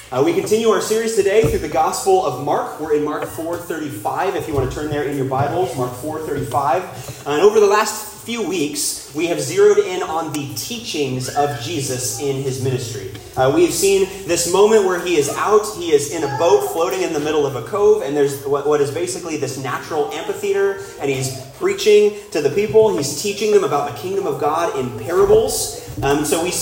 We continue our series today through the Gospel of Mark. We're in Mark 4:35, if you want to turn there in your Bibles, Mark 4:35. And over the last few weeks, we have zeroed in on the teachings of Jesus in his ministry. We have seen this moment where he is in a boat floating in the middle of a cove, and there's what is basically this natural amphitheater, and he's preaching to the people. He's teaching them about the kingdom of God in parables. So we've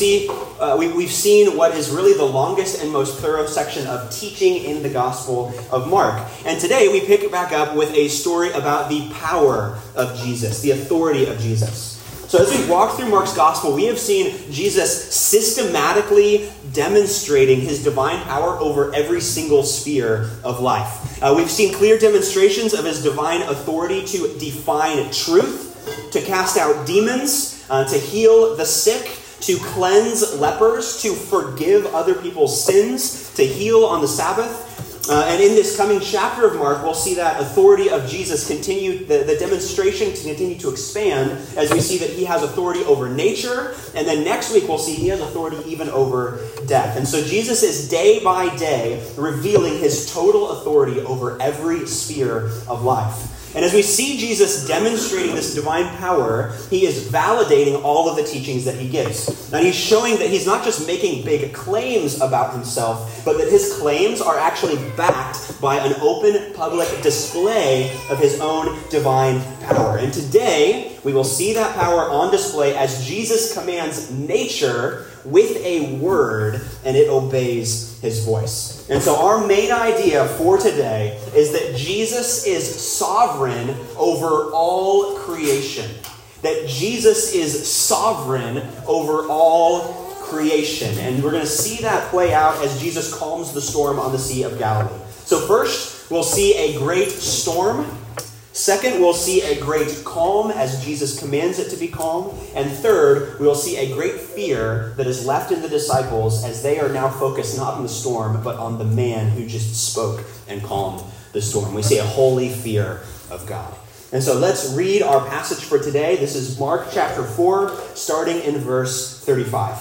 seen what is really the longest and most thorough section of teaching in the Gospel of Mark. And today we pick it back up with a story about the power of Jesus, the authority of Jesus. So as we walk through Mark's Gospel, we have seen Jesus systematically demonstrating his divine power over every single sphere of life. We've seen clear demonstrations of his divine authority to define truth, to cast out demons, to heal the sick, to cleanse lepers, to forgive other people's sins, to heal on the Sabbath. And in this coming chapter of Mark, we'll see that authority of Jesus continue, the demonstration to continue to expand as we see that he has authority over nature. And then next week, we'll see he has authority even over death. And so Jesus is day by day revealing his total authority over every sphere of life. And as we see Jesus demonstrating this divine power, he is validating all of the teachings that he gives. And he's showing that he's not just making big claims about himself, but that his claims are actually backed by an open public display of his own divine power. And today, we will see that power on display as Jesus commands nature with a word, and it obeys his voice. And so our main idea for today is that Jesus is sovereign over all creation. That Jesus is sovereign over all creation. And we're going to see that play out as Jesus calms the storm on the Sea of Galilee. So first, we'll see a great storm. Second, we'll see a great calm as Jesus commands it to be calm. And third, we'll see a great fear that is left in the disciples as they are now focused not on the storm, but on the man who just spoke and calmed the storm. We see a holy fear of God. And so let's read our passage for today. This is Mark chapter 4, starting in verse 35.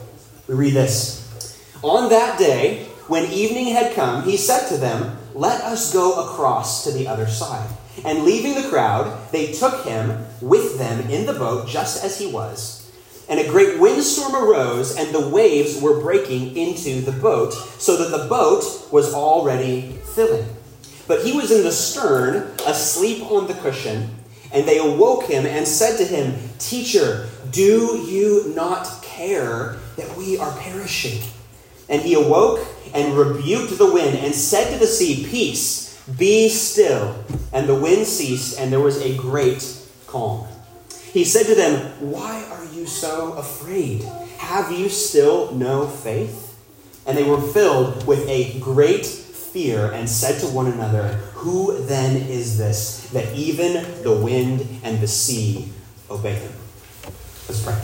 We read this. On that day, when evening had come, he said to them, "Let us go across to the other side." And leaving the crowd, they took him with them in the boat just as he was. And a great windstorm arose, and the waves were breaking into the boat, so that the boat was already filling. But he was in the stern, asleep on the cushion. And they awoke him and said to him, "Teacher, do you not care that we are perishing?" And he awoke and rebuked the wind and said to the sea, "Peace, be still." And the wind ceased, and there was a great calm. He said to them, "Why are you so afraid? Have you still no faith?" And they were filled with a great fear and said to one another, "Who then is this, that even the wind and the sea obey him?" Let's pray.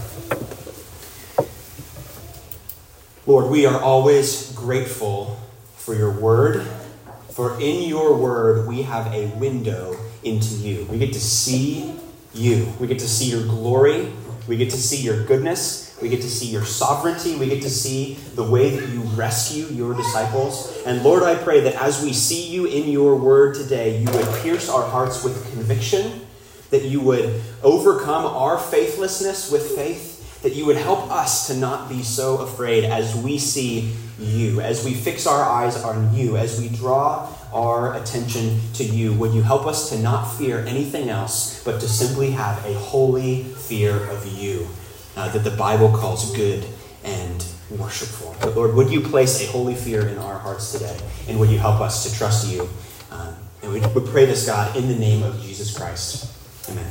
Lord, we are always grateful for your word. For in your word, we have a window into you. We get to see you. We get to see your glory. We get to see your goodness. We get to see your sovereignty. We get to see the way that you rescue your disciples. And Lord, I pray that as we see you in your word today, you would pierce our hearts with conviction, that you would overcome our faithlessness with faith, that you would help us to not be so afraid as we see you, as we fix our eyes on you, as we draw our attention to you. Would you help us to not fear anything else, but to simply have a holy fear of you that the Bible calls good and worshipful. But Lord, would you place a holy fear in our hearts today, and would you help us to trust you? And we pray this, God, in the name of Jesus Christ. Amen.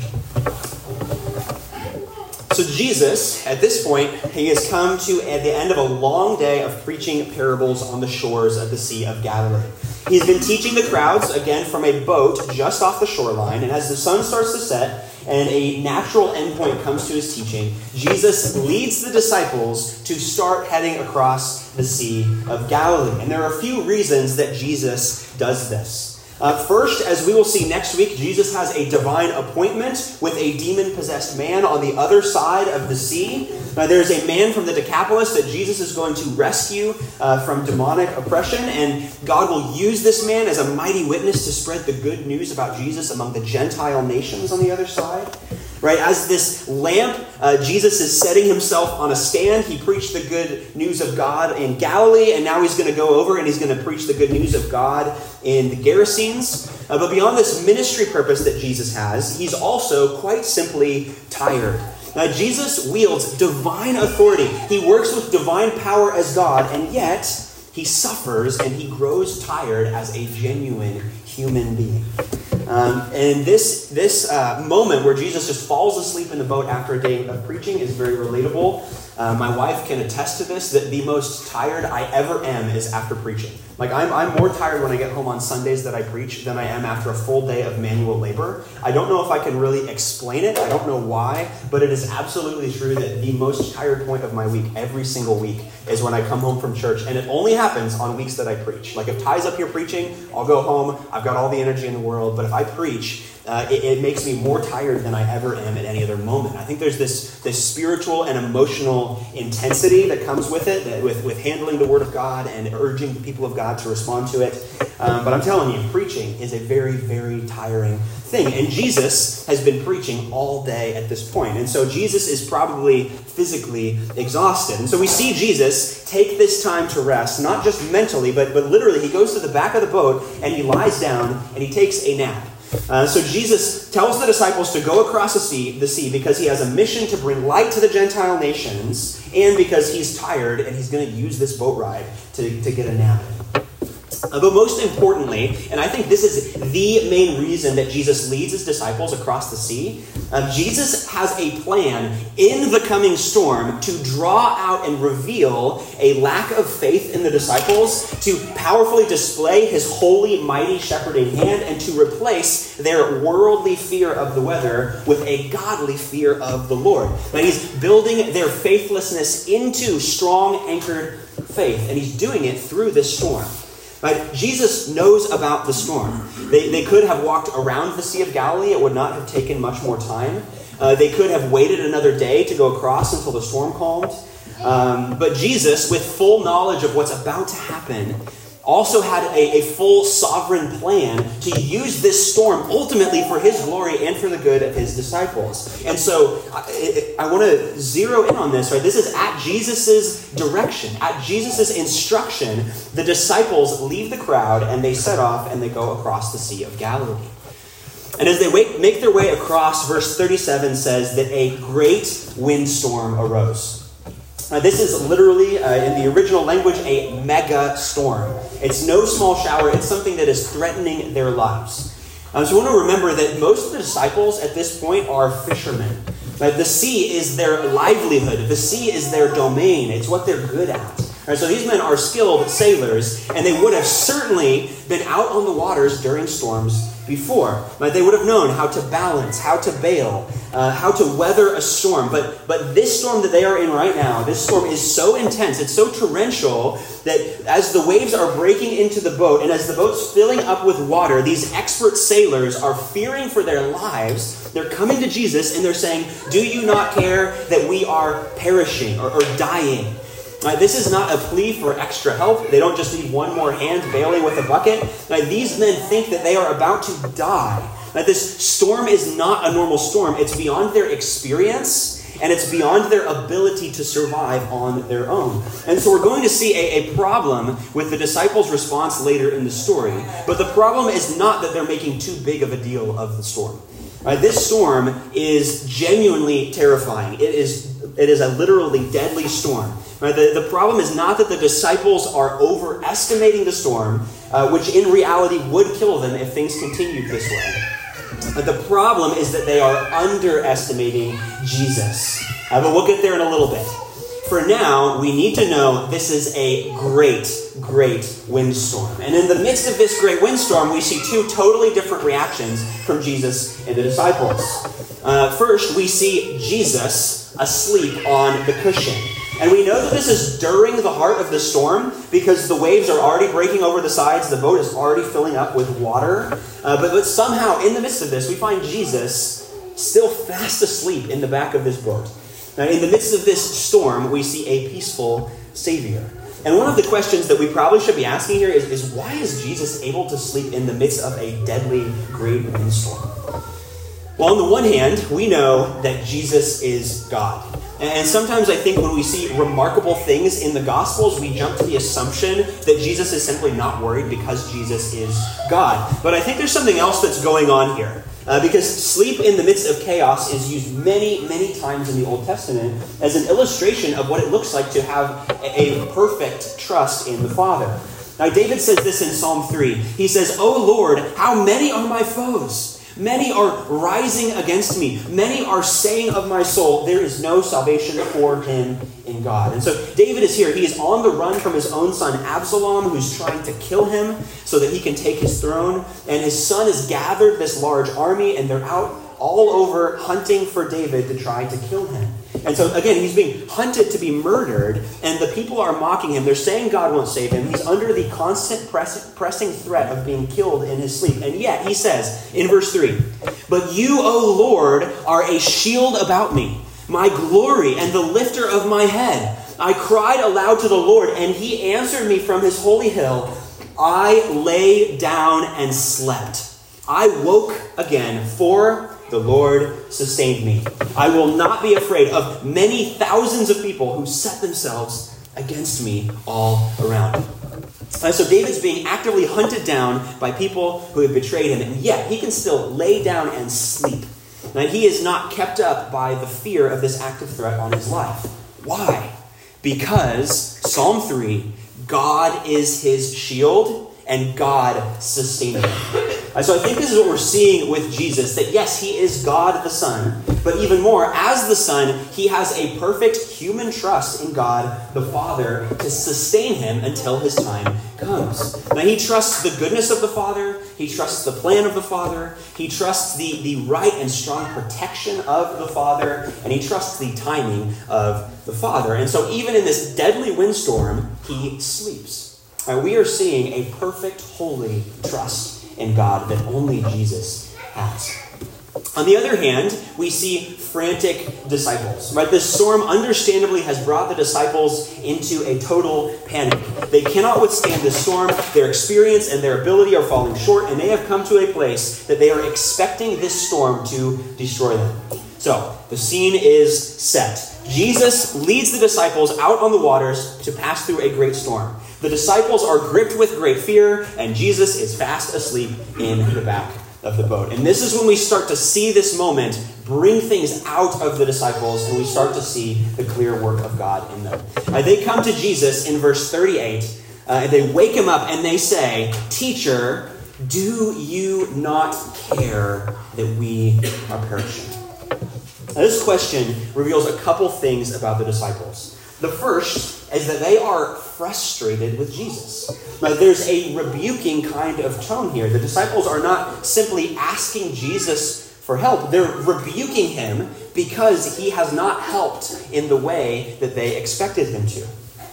So Jesus, at this point, he has come to the end of a long day of preaching parables on the shores of the Sea of Galilee. He's been teaching the crowds, again, from a boat just off the shoreline. And as the sun starts to set and a natural endpoint comes to his teaching, Jesus leads the disciples to start heading across the Sea of Galilee. And there are a few reasons that Jesus does this. First, as we will see next week, Jesus has a divine appointment with a demon-possessed man on the other side of the sea. There's a man from the Decapolis that Jesus is going to rescue from demonic oppression, and God will use this man as a mighty witness to spread the good news about Jesus among the Gentile nations on the other side. Right, as this lamp, Jesus is setting himself on a stand. He preached the good news of God in Galilee, and now he's going to go over and he's going to preach the good news of God in the Gerasenes. But beyond this ministry purpose that Jesus has, he's also quite simply tired. Now, Jesus wields divine authority. He works with divine power as God, and yet he suffers and he grows tired as a genuine human being. And this moment where Jesus just falls asleep in the boat after a day of preaching is very relatable. My wife can attest to this, that the most tired I ever am is after preaching. Like, I'm more tired when I get home on Sundays that I preach than I am after a full day of manual labor. I don't know if I can really explain it. I don't know why, but it is absolutely true that the most tired point of my week, every single week, is when I come home from church. And it only happens on weeks that I preach. Like, if Ty's up here preaching, I'll go home. I've got all the energy in the world. But if I preach, it makes me more tired than I ever am at any other moment. I think there's this spiritual and emotional intensity that comes with it, with handling the Word of God and urging the people of God to respond to it. But I'm telling you, preaching is a very, very tiring thing. And Jesus has been preaching all day at this point. And so Jesus is probably physically exhausted. And so we see Jesus take this time to rest, not just mentally, but literally. He goes to the back of the boat and he lies down and he takes a nap. So Jesus tells the disciples to go across the sea because he has a mission to bring light to the Gentile nations, and because he's tired and he's going to use this boat ride to get a nap. But most importantly, and I think this is the main reason that Jesus leads his disciples across the sea, Jesus has a plan in the coming storm to draw out and reveal a lack of faith in the disciples, to powerfully display his holy, mighty shepherding hand, and to replace their worldly fear of the weather with a godly fear of the Lord. And he's building their faithlessness into strong, anchored faith, and he's doing it through this storm. Right? Jesus knows about the storm. They could have walked around the Sea of Galilee. It would not have taken much more time. They could have waited another day to go across until the storm calmed. But Jesus, with full knowledge of what's about to happen, also had a full sovereign plan to use this storm ultimately for his glory and for the good of his disciples. And so I want to zero in on this. Right? This is at Jesus' direction, at Jesus' instruction. The disciples leave the crowd and they set off and they go across the Sea of Galilee. And as they make their way across, verse 37 says that a great windstorm arose. This is literally, in the original language, a mega storm. It's no small shower. It's something that is threatening their lives. So we want to remember that most of the disciples at this point are fishermen. Right? The sea is their livelihood. The sea is their domain. It's what they're good at. Right? So these men are skilled sailors, and they would have certainly been out on the waters during storms before. Right? They would have known how to balance, how to bail, how to weather a storm. But this storm that they are in right now, this storm is so intense, it's so torrential, that as the waves are breaking into the boat and as the boat's filling up with water, these expert sailors are fearing for their lives. They're coming to Jesus and they're saying, "Do you not care that we are perishing or dying?" This is not a plea for extra help. They don't just need one more hand bailing with a bucket. These men think that they are about to die. This storm is not a normal storm. It's beyond their experience, and it's beyond their ability to survive on their own. And so we're going to see a problem with the disciples' response later in the story. But the problem is not that they're making too big of a deal of the storm. This storm is genuinely terrifying. It is a literally deadly storm. The problem is not that the disciples are overestimating the storm, which in reality would kill them if things continued this way. But the problem is that they are underestimating Jesus. But we'll get there in a little bit. For now, we need to know this is a great, great windstorm. And in the midst of this great windstorm, we see two totally different reactions from Jesus and the disciples. First, we see Jesus asleep on the cushion. And we know that this is during the heart of the storm because the waves are already breaking over the sides. The boat is already filling up with water. But somehow, in the midst of this, we find Jesus still fast asleep in the back of this boat. Now, in the midst of this storm, we see a peaceful Savior. And one of the questions that we probably should be asking here is why is Jesus able to sleep in the midst of a deadly great windstorm? Well, on the one hand, we know that Jesus is God. And sometimes I think when we see remarkable things in the Gospels, we jump to the assumption that Jesus is simply not worried because Jesus is God. But I think there's something else that's going on here. Because sleep in the midst of chaos is used many, many times in the Old Testament as an illustration of what it looks like to have a perfect trust in the Father. Now, David says this in Psalm 3. He says, "O Lord, how many are my foes? Many are rising against me. Many are saying of my soul, there is no salvation for him in God." And so David is here. He is on the run from his own son Absalom, who's trying to kill him so that he can take his throne. And his son has gathered this large army, and they're out all over hunting for David to try to kill him. And so, again, he's being hunted to be murdered, and the people are mocking him. They're saying God won't save him. He's under the constant pressing threat of being killed in his sleep. And yet, he says in verse 3, "But you, O Lord, are a shield about me, my glory and the lifter of my head. I cried aloud to the Lord, and he answered me from his holy hill. I lay down and slept. I woke again, for the Lord sustained me. I will not be afraid of many thousands of people who set themselves against me all around." So David's being actively hunted down by people who have betrayed him, and yet he can still lay down and sleep. Now, he is not kept up by the fear of this active threat on his life. Why? Because Psalm 3, God is his shield and God sustains him. So I think this is what we're seeing with Jesus, that yes, he is God the Son, but even more, as the Son, he has a perfect human trust in God the Father to sustain him until his time comes. Now, he trusts the goodness of the Father, he trusts the plan of the Father, he trusts the right and strong protection of the Father, and he trusts the timing of the Father. And so even in this deadly windstorm, he sleeps. We are seeing a perfect, holy trust in God that only Jesus has. On the other hand, we see frantic disciples. Right? This storm understandably has brought the disciples into a total panic. They cannot withstand this storm. Their experience and their ability are falling short, and they have come to a place that they are expecting this storm to destroy them. So, the scene is set. Jesus leads the disciples out on the waters to pass through a great storm. The disciples are gripped with great fear, and Jesus is fast asleep in the back of the boat. And this is when we start to see this moment bring things out of the disciples, and we start to see the clear work of God in them. They come to Jesus in verse 38, and they wake him up, and they say, "Teacher, do you not care that we are perishing?" Now, this question reveals a couple things about the disciples. The first is that they are frustrated with Jesus. Now, there's a rebuking kind of tone here. The disciples are not simply asking Jesus for help. They're rebuking him because he has not helped in the way that they expected him to.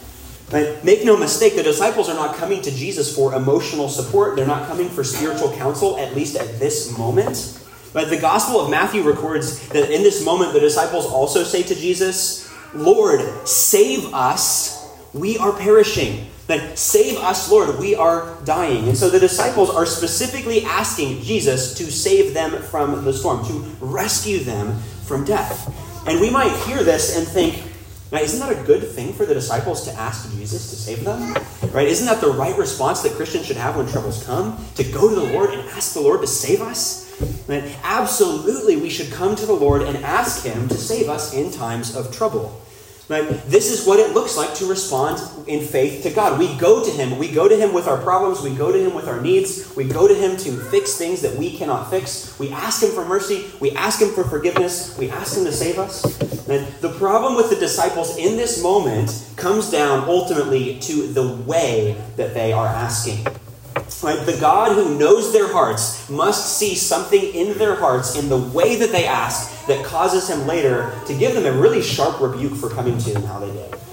Right? Make no mistake, the disciples are not coming to Jesus for emotional support. They're not coming for spiritual counsel, at least at this moment. But the Gospel of Matthew records that in this moment, the disciples also say to Jesus, "Lord, save us, we are perishing." Then, "Save us, Lord, we are dying." And so the disciples are specifically asking Jesus to save them from the storm, to rescue them from death. And we might hear this and think, now, isn't that a good thing for the disciples to ask Jesus to save them? Right? Isn't that the right response that Christians should have when troubles come? To go to the Lord and ask the Lord to save us? Right? Absolutely, we should come to the Lord and ask him to save us in times of trouble. Right? This is what it looks like to respond in faith to God. We go to him. We go to him with our problems. We go to him with our needs. We go to him to fix things that we cannot fix. We ask him for mercy. We ask him for forgiveness. We ask him to save us. And the problem with the disciples in this moment comes down ultimately to the way that they are asking. Right? The God who knows their hearts must see something in their hearts in the way that they ask that causes him later to give them a really sharp rebuke for coming to him how they did.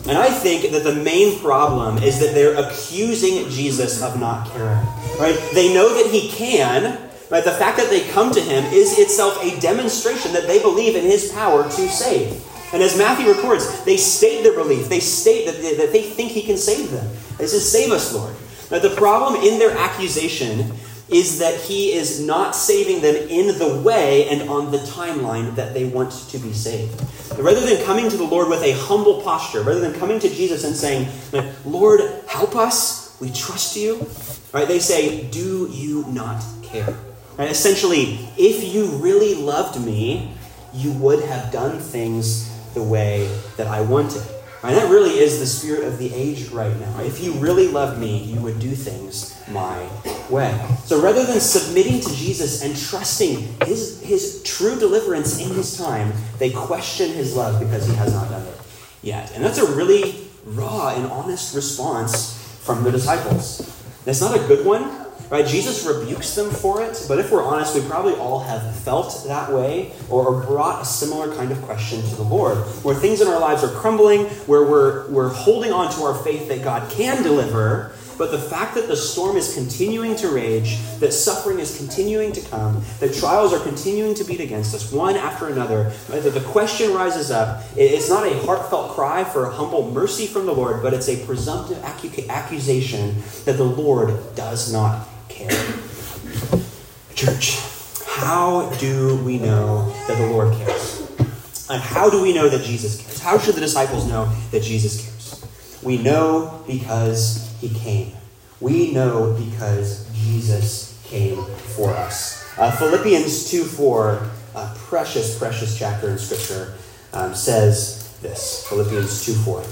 And I think that the main problem is that they're accusing Jesus of not caring. Right? They know that he can. Right? The fact that they come to him is itself a demonstration that they believe in his power to save. And as Matthew records, they state their belief. They state that they think he can save them. They say, "Save us, Lord." Now, the problem in their accusation is that he is not saving them in the way and on the timeline that they want to be saved. Rather than coming to the Lord with a humble posture, rather than coming to Jesus and saying, "Lord, help us, we trust you," right? They say, "Do you not care?" Right? Essentially, if you really loved me, you would have done things the way that I wanted. Right? That really is the spirit of the age right now. If you really loved me, you would do things my way. So rather than submitting to Jesus and trusting his true deliverance in his time, they question his love because he has not done it yet. And that's a really raw and honest response from the disciples. It's not a good one. Right? Jesus rebukes them for it, but if we're honest, we probably all have felt that way or brought a similar kind of question to the Lord, where things in our lives are crumbling, where we're holding on to our faith that God can deliver, but the fact that the storm is continuing to rage, that suffering is continuing to come, that trials are continuing to beat against us, one after another, right? That the question rises up. It's not a heartfelt cry for a humble mercy from the Lord, but it's a presumptive accusation that the Lord does not care. Church, how do we know that the Lord cares? And how do we know that Jesus cares? How should the disciples know that Jesus cares? We know because he came. We know because Jesus came for us. Philippians 2:4, a precious, precious chapter in Scripture, says this. Philippians 2:4.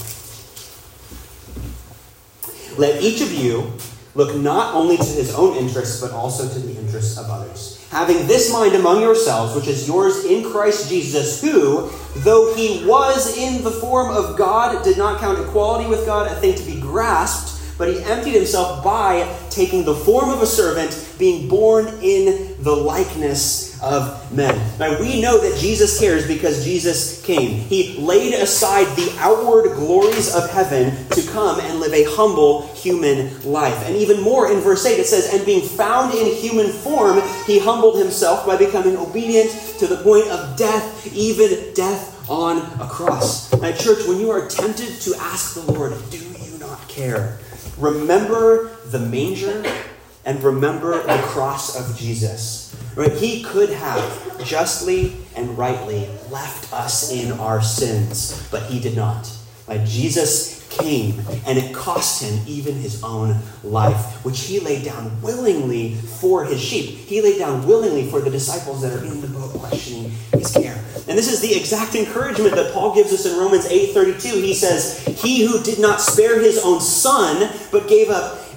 "Let each of you look not only to his own interests, but also to the interests of others. Having this mind among yourselves, which is yours in Christ Jesus, who, though he was in the form of God, did not count equality with God a thing to be grasped, but he emptied himself by taking the form of a servant, being born in the likeness of men." Now, we know that Jesus cares because Jesus came. He laid aside the outward glories of heaven to come and live a humble human life. And even more, in verse 8, it says, "And being found in human form, he humbled himself by becoming obedient to the point of death, even death on a cross." Now, church, when you are tempted to ask the Lord, "Do you not care?" remember the manger and remember the cross of Jesus. Right? He could have justly and rightly left us in our sins, but he did not. Like, Jesus came, and it cost him even his own life, which he laid down willingly for his sheep. He laid down willingly for the disciples that are in the boat questioning his care. And this is the exact encouragement that Paul gives us in Romans 8:32. He says, "He who did not spare his own son, but gave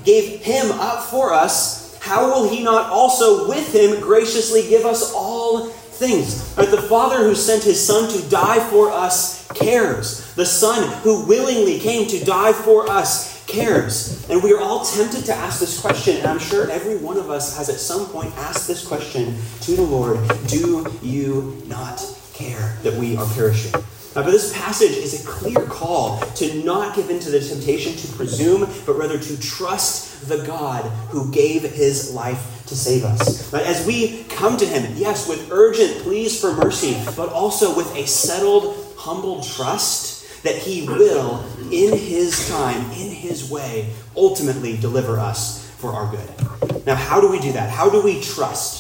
him up for us, how will he not also with him graciously give us all things?" Right? The Father who sent his Son to die for us cares. The Son who willingly came to die for us cares. And we are all tempted to ask this question, and I'm sure every one of us has at some point asked this question to the Lord: "Do you not care that we are perishing?" But this passage is a clear call to not give in to the temptation to presume, but rather to trust the God who gave his life to save us. But as we come to him, yes, with urgent pleas for mercy, but also with a settled, humble trust that he will, in his time, in his way, ultimately deliver us for our good. Now, how do we do that? How do we trust?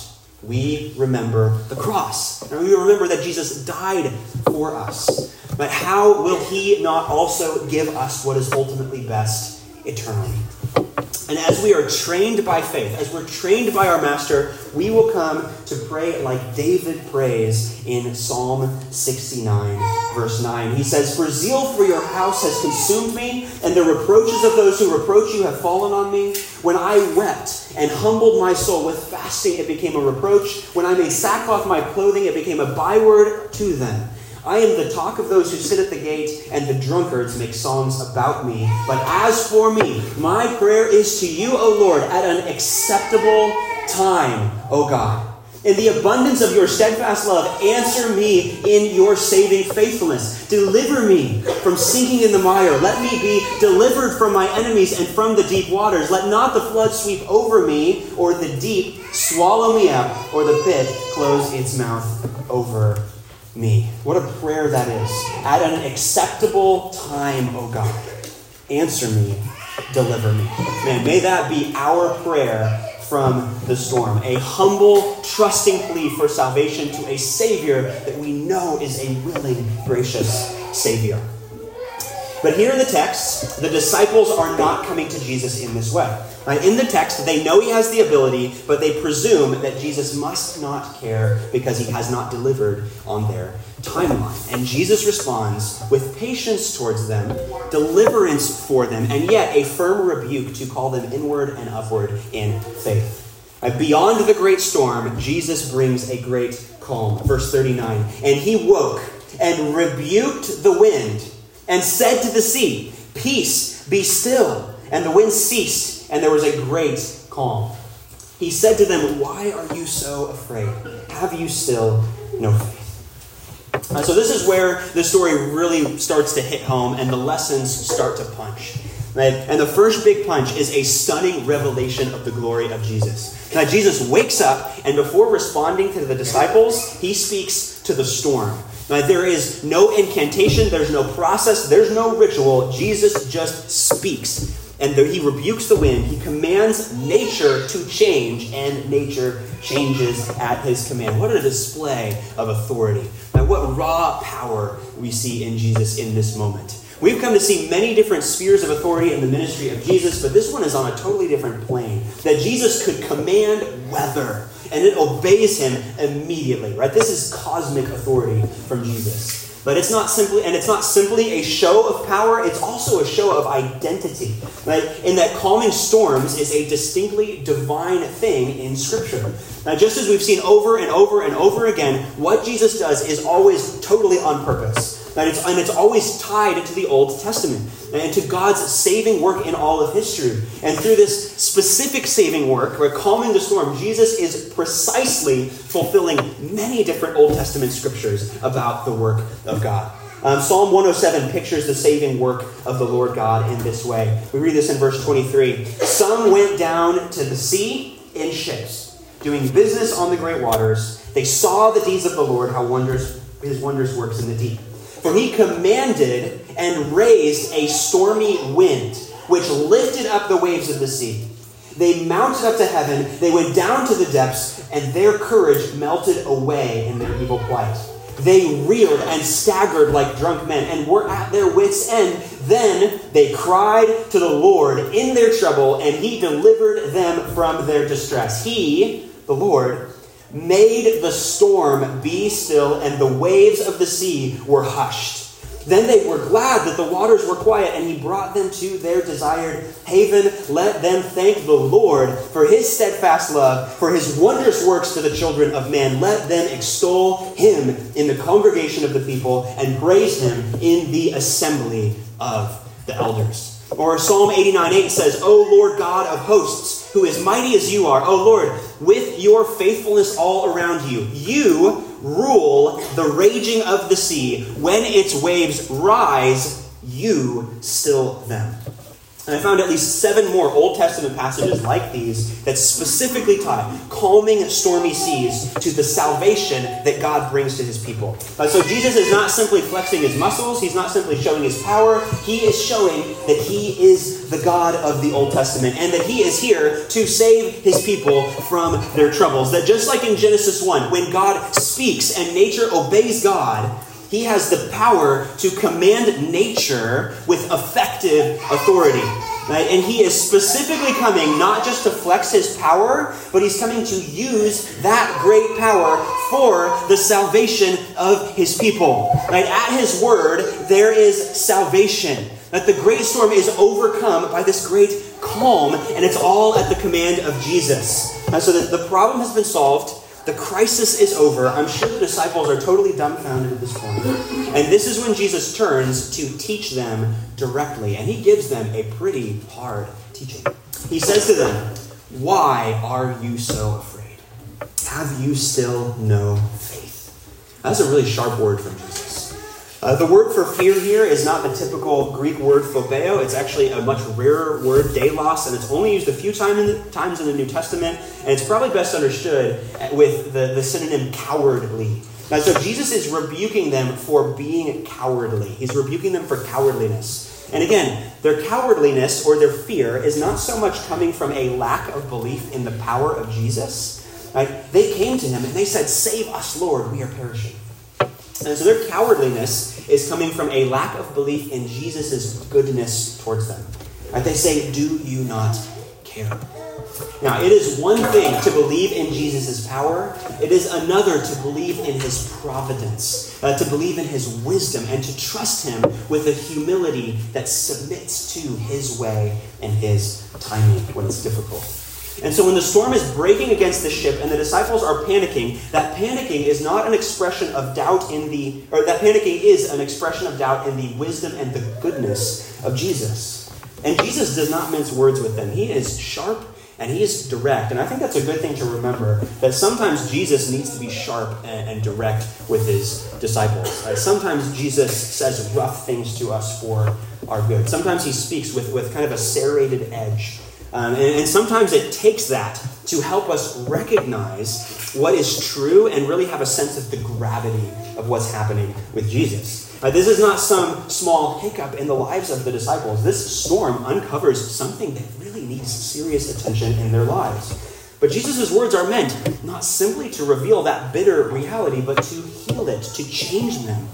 We remember the cross. And we remember that Jesus died for us. But how will he not also give us what is ultimately best eternally? And as we are trained by faith, as we're trained by our Master, we will come to pray like David prays in Psalm 69, verse 9. He says, "For zeal for your house has consumed me, and the reproaches of those who reproach you have fallen on me. When I wept and humbled my soul with fasting, it became a reproach. When I made sackcloth my clothing, it became a byword to them. I am the talk of those who sit at the gate, and the drunkards make songs about me. But as for me, my prayer is to you, O Lord, at an acceptable time, O God. In the abundance of your steadfast love, answer me in your saving faithfulness. Deliver me from sinking in the mire. Let me be delivered from my enemies and from the deep waters. Let not the flood sweep over me, or the deep swallow me up, or the pit close its mouth over me. What a prayer that is. At an acceptable time, O God, answer me, deliver me. Man, may that be our prayer from the storm. A humble, trusting plea for salvation to a Savior that we know is a willing, gracious Savior. But here in the text, the disciples are not coming to Jesus in this way. In the text, they know he has the ability, but they presume that Jesus must not care because he has not delivered on their timeline. And Jesus responds with patience towards them, deliverance for them, and yet a firm rebuke to call them inward and upward in faith. Beyond the great storm, Jesus brings a great calm. Verse 39, and he woke and rebuked the wind and said to the sea, peace, be still. And the wind ceased, and there was a great calm. He said to them, why are you so afraid? Have you still no faith? So this is where the story really starts to hit home and the lessons start to punch. Right? And the first big punch is a stunning revelation of the glory of Jesus. Now, Jesus wakes up, and before responding to the disciples, he speaks to the storm. Now, there is no incantation, there's no process, there's no ritual. Jesus just speaks. And he rebukes the wind. He commands nature to change, and nature changes at his command. What a display of authority. Now, what raw power we see in Jesus in this moment. We've come to see many different spheres of authority in the ministry of Jesus, but this one is on a totally different plane. That Jesus could command weather, and it obeys him immediately. Right? This is cosmic authority from Jesus. But it's not simply a show of power, it's also a show of identity. Right? In that calming storms is a distinctly divine thing in Scripture. Now, just as we've seen over and over and over again, what Jesus does is always totally on purpose. And it's always tied to the Old Testament and to God's saving work in all of history. And through this specific saving work, where calming the storm, Jesus is precisely fulfilling many different Old Testament scriptures about the work of God. Psalm 107 pictures the saving work of the Lord God in this way. We read this in verse 23. Some went down to the sea in ships, doing business on the great waters. They saw the deeds of the Lord, his wondrous works in the deep. For he commanded and raised a stormy wind, which lifted up the waves of the sea. They mounted up to heaven, they went down to the depths, and their courage melted away in their evil plight. They reeled and staggered like drunk men, and were at their wits' end. Then they cried to the Lord in their trouble, and he delivered them from their distress. He, the Lord, made the storm be still, and the waves of the sea were hushed. Then they were glad that the waters were quiet, and he brought them to their desired haven. Let them thank the Lord for his steadfast love, for his wondrous works to the children of man. Let them extol him in the congregation of the people, and praise him in the assembly of the elders. Or Psalm 89:8 says, O Lord God of hosts, who is mighty as you are, O Lord, with your faithfulness all around you, you rule the raging of the sea. When its waves rise, you still them. And I found at least 7 more Old Testament passages like these that specifically tie calming stormy seas to the salvation that God brings to his people. So Jesus is not simply flexing his muscles. He's not simply showing his power. He is showing that he is the God of the Old Testament and that he is here to save his people from their troubles. That just like in Genesis 1, when God speaks and nature obeys God, he has the power to command nature with effective authority. Right? And he is specifically coming not just to flex his power, but he's coming to use that great power for the salvation of his people. Right? At his word, there is salvation. That the great storm is overcome by this great calm, and it's all at the command of Jesus. So that the problem has been solved. The crisis is over. I'm sure the disciples are totally dumbfounded at this point. And this is when Jesus turns to teach them directly. And he gives them a pretty hard teaching. He says to them, why are you so afraid? have you still no faith? That's a really sharp word from Jesus. The word for fear here is not the typical Greek word phobeo. It's actually a much rarer word, deilos, and it's only used a few times in the New Testament, and it's probably best understood with the synonym cowardly. Now, so Jesus is rebuking them for being cowardly. He's rebuking them for cowardliness. And again, their cowardliness or their fear is not so much coming from a lack of belief in the power of Jesus. Right? They came to him and they said, "Save us, Lord, we are perishing." And so their cowardliness is coming from a lack of belief in Jesus' goodness towards them. Right? They say, "Do you not care?" Now, it is one thing to believe in Jesus' power. It is another to believe in his providence, to believe in his wisdom, and to trust him with a humility that submits to his way and his timing when it's difficult. And so when the storm is breaking against the ship and the disciples are panicking, that panicking is not an expression of doubt that panicking is an expression of doubt in the wisdom and the goodness of Jesus. And Jesus does not mince words with them. He is sharp and he is direct. And I think that's a good thing to remember, that sometimes Jesus needs to be sharp and direct with his disciples. Sometimes Jesus says rough things to us for our good. Sometimes he speaks with kind of a serrated edge. And sometimes it takes that to help us recognize what is true and really have a sense of the gravity of what's happening with Jesus. This is not some small hiccup in the lives of the disciples. This storm uncovers something that really needs serious attention in their lives. But Jesus' words are meant not simply to reveal that bitter reality, but to heal it, to change them,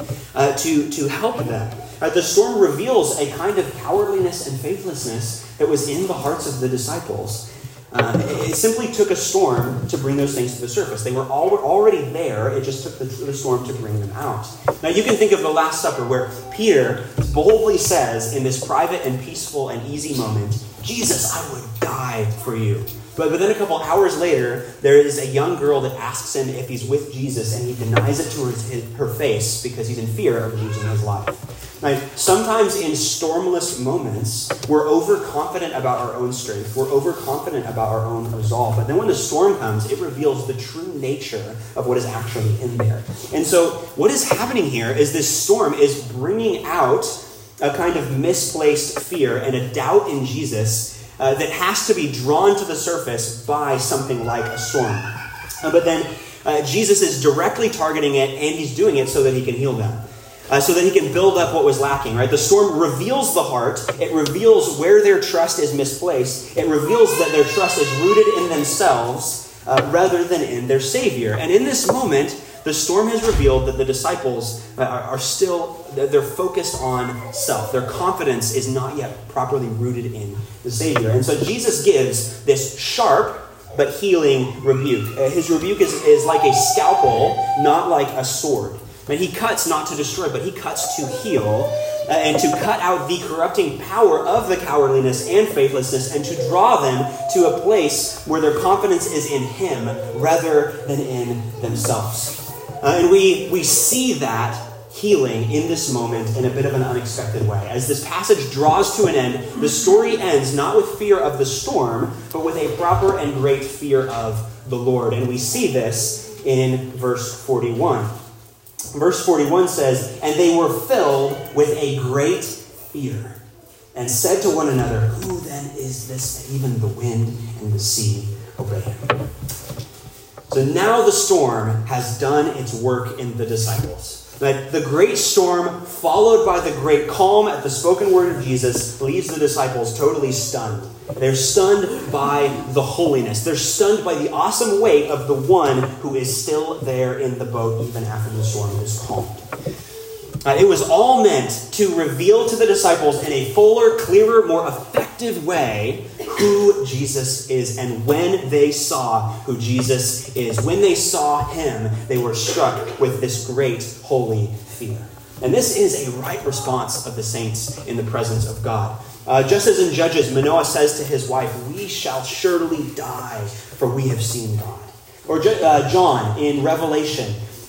to help them. The storm reveals a kind of cowardliness and faithlessness that was in the hearts of the disciples. It simply took a storm to bring those things to the surface. They were already there. It just took the storm to bring them out. Now you can think of the Last Supper where Peter boldly says in this private and peaceful and easy moment, "Jesus, I would die for you." But then a couple hours later, there is a young girl that asks him if he's with Jesus, and he denies it to her face because he's in fear of losing his life. Right? Sometimes in stormless moments, we're overconfident about our own strength. We're overconfident about our own resolve. But then when the storm comes, it reveals the true nature of what is actually in there. And so what is happening here is this storm is bringing out a kind of misplaced fear and a doubt in Jesus that has to be drawn to the surface by something like a storm. But then Jesus is directly targeting it, and he's doing it so that he can heal them. So that he can build up what was lacking, right? The storm reveals the heart. It reveals where their trust is misplaced. It reveals that their trust is rooted in themselves rather than in their Savior. And in this moment, the storm has revealed that the disciples they're focused on self. Their confidence is not yet properly rooted in the Savior. And so Jesus gives this sharp but healing rebuke. His rebuke is like a scalpel, not like a sword. And he cuts not to destroy, but he cuts to heal and to cut out the corrupting power of the cowardliness and faithlessness and to draw them to a place where their confidence is in him rather than in themselves. And we see that healing in this moment in a bit of an unexpected way. As this passage draws to an end, the story ends not with fear of the storm, but with a proper and great fear of the Lord. And we see this in verse 41. Verse 41 says, "And they were filled with a great fear, and said to one another, 'Who then is this that even the wind and the sea obey him?'" So now the storm has done its work in the disciples. The great storm, followed by the great calm at the spoken word of Jesus, leaves the disciples totally stunned. They're stunned by the holiness. They're stunned by the awesome weight of the one who is still there in the boat even after the storm is calmed. It was all meant to reveal to the disciples in a fuller, clearer, more effective way who Jesus is. And when they saw who Jesus is, when they saw him, they were struck with this great holy fear. And this is a right response of the saints in the presence of God. Just as in Judges, Manoah says to his wife, "We shall surely die, for we have seen God." Or John in Revelation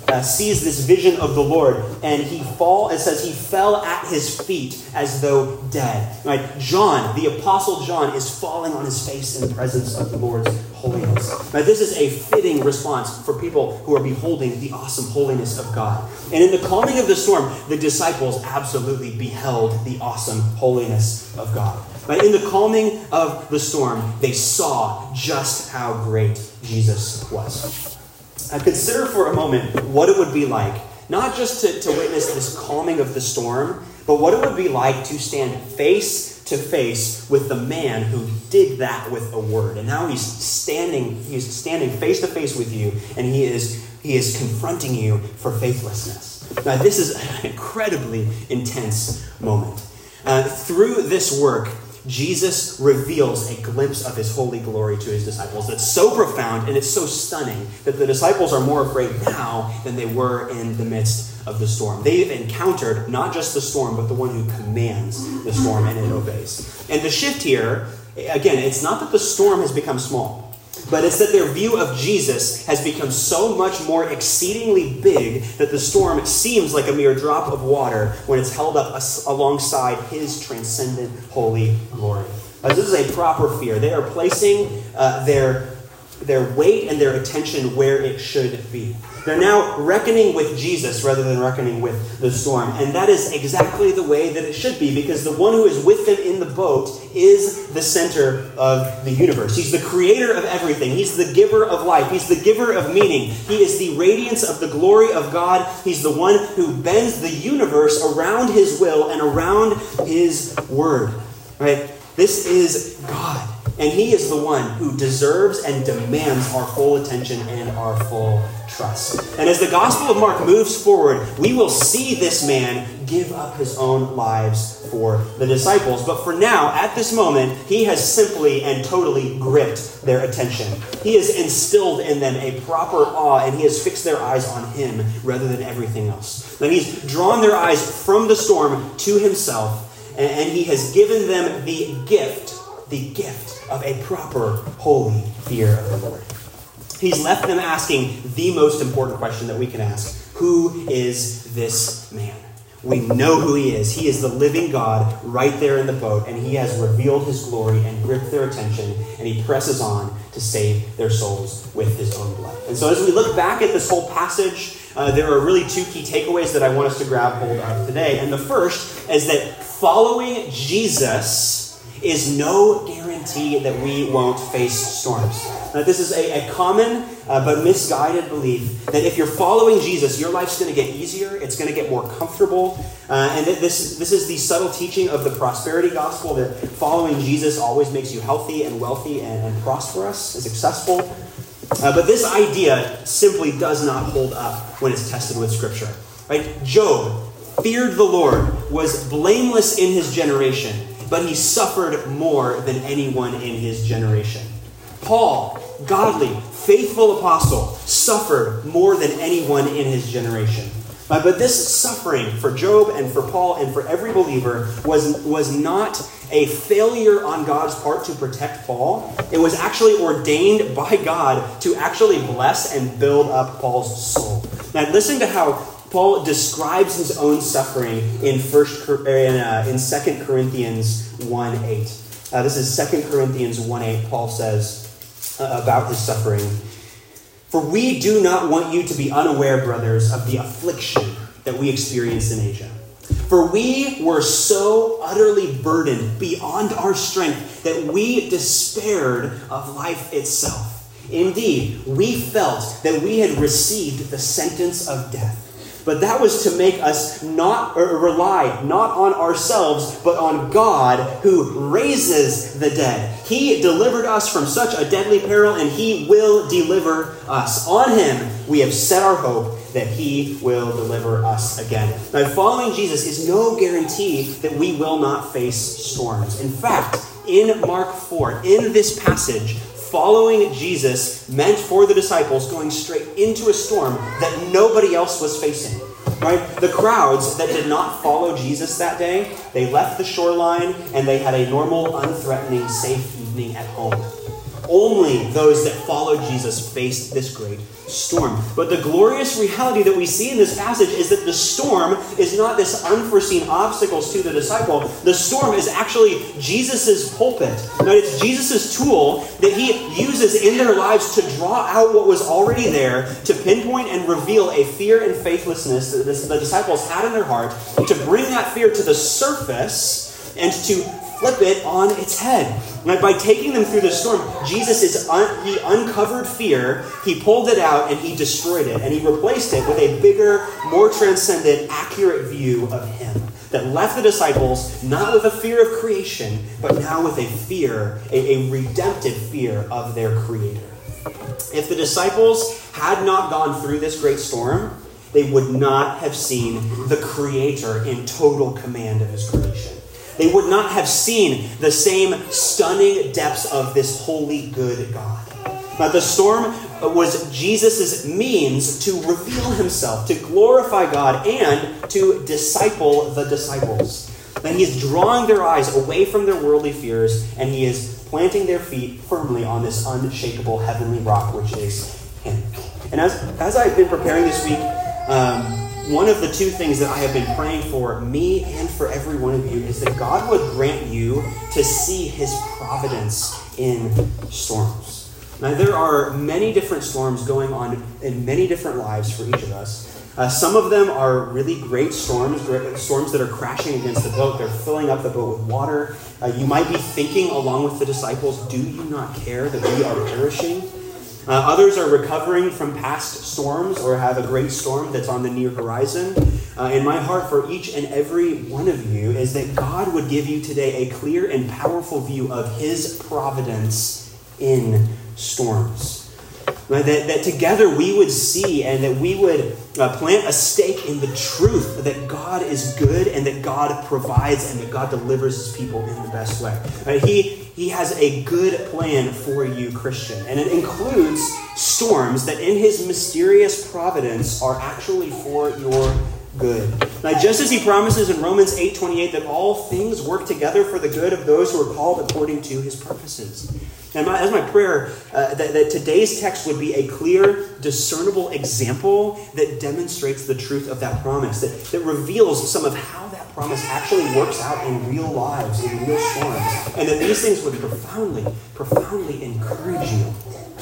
sees this vision of the Lord, and it says he fell at his feet as though dead. Right? John, the Apostle John, is falling on his face in the presence of the Lord's holiness. Now, this is a fitting response for people who are beholding the awesome holiness of God. And in the calming of the storm, the disciples absolutely beheld the awesome holiness of God. But in the calming of the storm, they saw just how great Jesus was. Now, consider for a moment what it would be like, not just to witness this calming of the storm, but what it would be like to stand face to face with the man who did that with a word. And now he's standing face to face with you, and he is confronting you for faithlessness. Now, this is an incredibly intense moment. Through this work, Jesus reveals a glimpse of his holy glory to his disciples that's so profound and it's so stunning that the disciples are more afraid now than they were in the midst of the storm. They've encountered not just the storm, but the one who commands the storm, and it obeys. And the shift here, again, it's not that the storm has become small, but it's that their view of Jesus has become so much more exceedingly big that the storm seems like a mere drop of water when it's held up alongside his transcendent holy glory. This is a proper fear. They are placing their weight and their attention where it should be. They're now reckoning with Jesus rather than reckoning with the storm. And that is exactly the way that it should be, because the one who is with them in the boat is the center of the universe. He's the creator of everything. He's the giver of life. He's the giver of meaning. He is the radiance of the glory of God. He's the one who bends the universe around his will and around his word. Right? This is God. And he is the one who deserves and demands our full attention and our full trust. And as the Gospel of Mark moves forward, we will see this man give up his own lives for the disciples. But for now, at this moment, he has simply and totally gripped their attention. He has instilled in them a proper awe, and he has fixed their eyes on him rather than everything else. And he's drawn their eyes from the storm to himself, and he has given them the gift of a proper, holy fear of the Lord. He's left them asking the most important question that we can ask. Who is this man? We know who he is. He is the living God right there in the boat, and he has revealed his glory and gripped their attention, and he presses on to save their souls with his own blood. And so as we look back at this whole passage, there are really two key takeaways that I want us to grab hold of today. And the first is that following Jesus is no guarantee that we won't face storms. Now, this is a common but misguided belief that if you're following Jesus, your life's going to get easier, it's going to get more comfortable. And this is the subtle teaching of the prosperity gospel, that following Jesus always makes you healthy and wealthy and prosperous and successful. But this idea simply does not hold up when it's tested with Scripture. Right? Job feared the Lord, was blameless in his generation, but he suffered more than anyone in his generation. Paul, godly, faithful apostle, suffered more than anyone in his generation. But this suffering for Job and for Paul and for every believer was not a failure on God's part to protect Paul. It was actually ordained by God to actually bless and build up Paul's soul. Now listen to how Paul describes his own suffering in 2 Corinthians 1:8. This is 2 Corinthians 1:8. Paul says about his suffering, "For we do not want you to be unaware, brothers, of the affliction that we experienced in Asia. For we were so utterly burdened beyond our strength that we despaired of life itself. Indeed, we felt that we had received the sentence of death. But that was to make us rely not on ourselves, but on God who raises the dead. He delivered us from such a deadly peril, and he will deliver us. On him we have set our hope that he will deliver us again." Now, following Jesus is no guarantee that we will not face storms. In fact, in Mark 4, in this passage, following Jesus meant for the disciples going straight into a storm that nobody else was facing. Right? The crowds that did not follow Jesus that day, they left the shoreline and they had a normal, unthreatening, safe evening at home. Only those that followed Jesus faced this great storm. But the glorious reality that we see in this passage is that the storm is not this unforeseen obstacles to the disciple. The storm is actually Jesus' pulpit. Right? It's Jesus' tool that he uses in their lives to draw out what was already there, to pinpoint and reveal a fear and faithlessness that the disciples had in their heart, to bring that fear to the surface and to flip it on its head. Right? By taking them through the storm, Jesus he uncovered fear, he pulled it out, and he destroyed it. And he replaced it with a bigger, more transcendent, accurate view of him that left the disciples not with a fear of creation, but now with a fear, a redemptive fear of their Creator. If the disciples had not gone through this great storm, they would not have seen the Creator in total command of his creation. They would not have seen the same stunning depths of this holy, good God. Now, the storm was Jesus' means to reveal himself, to glorify God, and to disciple the disciples. And he is drawing their eyes away from their worldly fears, and he is planting their feet firmly on this unshakable heavenly rock, which is him. And as I've been preparing this week, one of the two things that I have been praying for me and for every one of you is that God would grant you to see his providence in storms. Now, there are many different storms going on in many different lives for each of us. Some of them are really great storms that are crashing against the boat. They're filling up the boat with water. You might be thinking along with the disciples, do you not care that we are perishing? Others are recovering from past storms or have a great storm that's on the near horizon. And my heart for each and every one of you is that God would give you today a clear and powerful view of his providence in storms. That together we would see and that we would plant a stake in the truth that God is good and that God provides and that God delivers his people in the best way. He has a good plan for you, Christian, and it includes storms that in his mysterious providence are actually for your good. Now, just as he promises in Romans 8:28 that all things work together for the good of those who are called according to his purposes. And as my prayer, that today's text would be a clear, discernible example that demonstrates the truth of that promise, that reveals some of how that promise actually works out in real lives, in real storms, and that these things would profoundly encourage you.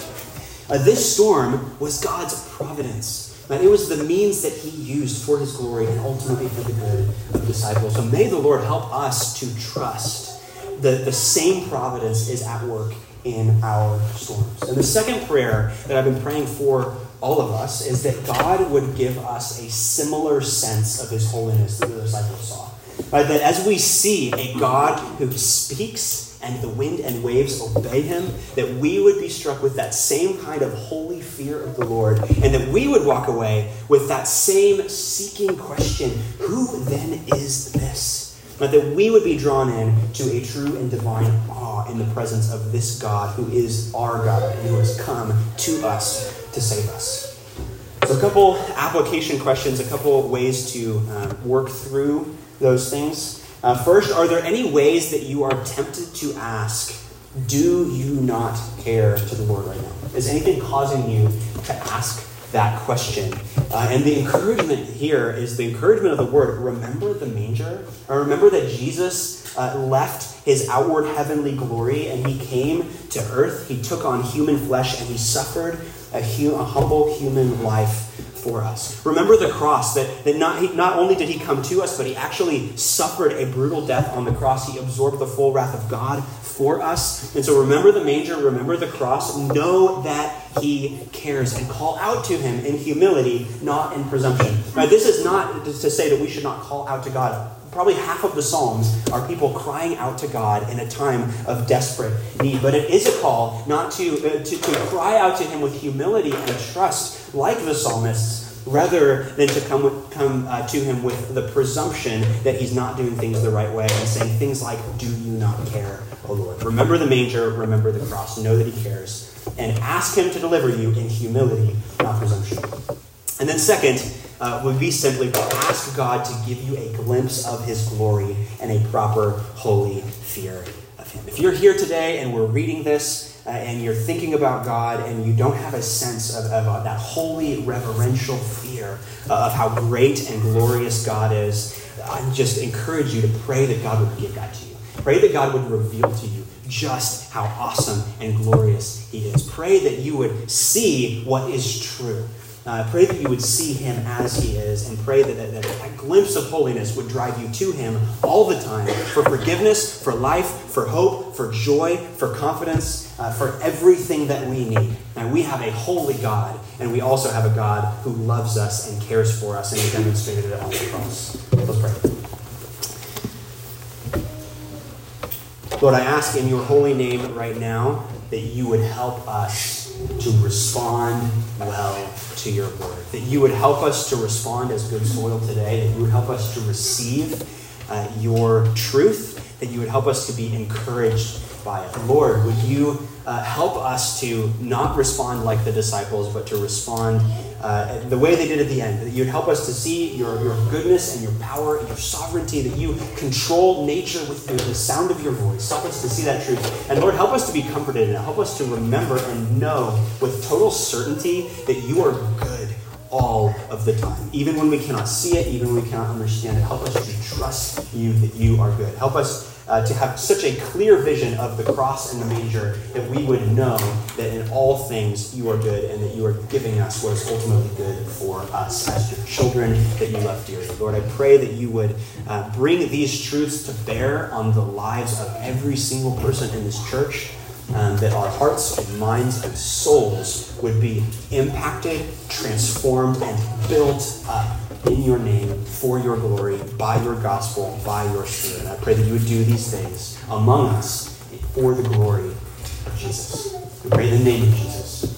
This storm was God's providence. It was the means that he used for his glory and ultimately for the good of disciples. So may the Lord help us to trust that the same providence is at work in our storms. And the second prayer that I've been praying for all of us is that God would give us a similar sense of his holiness that the disciples saw. Right? That as we see a God who speaks and the wind and waves obey him, that we would be struck with that same kind of holy fear of the Lord, and that we would walk away with that same seeking question, who then is this? But that we would be drawn in to a true and divine awe in the presence of this God who is our God and who has come to us to save us. So a couple application questions, a couple ways to work through those things. First, are there any ways that you are tempted to ask, do you not care to the Lord right now? Is anything causing you to ask that question? And the encouragement here is the encouragement of the word, remember the manger? Or remember that Jesus left his outward heavenly glory and he came to earth. He took on human flesh and he suffered a humble human life for us. Remember the cross, that not only did he come to us, but he actually suffered a brutal death on the cross. He absorbed the full wrath of God for us. And so remember the manger, remember the cross, know that he cares, and call out to him in humility, not in presumption. Now, this is not to say that we should not call out to God. Probably half of the Psalms are people crying out to God in a time of desperate need. But it is a call not to cry out to him with humility and trust like the psalmists, rather than to come to him with the presumption that he's not doing things the right way and saying things like, do you not care, O Lord? Remember the manger, remember the cross, know that he cares, and ask him to deliver you in humility, not presumption. And then second, would be simply to ask God to give you a glimpse of his glory and a proper holy fear of him. If you're here today and we're reading this and you're thinking about God and you don't have a sense of that holy reverential fear of how great and glorious God is, I just encourage you to pray that God would give that to you. Pray that God would reveal to you just how awesome and glorious he is. Pray that you would see what is true. Pray that you would see him as he is, and pray that a glimpse of holiness would drive you to him all the time for forgiveness, for life, for hope, for joy, for confidence, for everything that we need. And we have a holy God, and we also have a God who loves us and cares for us, and he demonstrated it on the cross. Let's pray. Lord, I ask in your holy name right now that you would help us to respond well to your word. That you would help us to respond as good soil today. That you would help us to receive your truth. That you would help us to be encouraged by it. Lord, would you help us to not respond like the disciples, but to respond the way they did at the end. That you'd help us to see your goodness and your power and your sovereignty, that you control nature with the sound of your voice. Help us to see that truth. And Lord, help us to be comforted in it. Help us to remember and know with total certainty that you are good all of the time. Even when we cannot see it, even when we cannot understand it, help us to trust you that you are good. Help us to have such a clear vision of the cross and the manger that we would know that in all things you are good and that you are giving us what is ultimately good for us as your children that you love dearly. Lord, I pray that you would bring these truths to bear on the lives of every single person in this church, that our hearts and minds and souls would be impacted, transformed, and built up in your name, for your glory, by your gospel, by your spirit. And I pray that you would do these things among us for the glory of Jesus. We pray in the name of Jesus.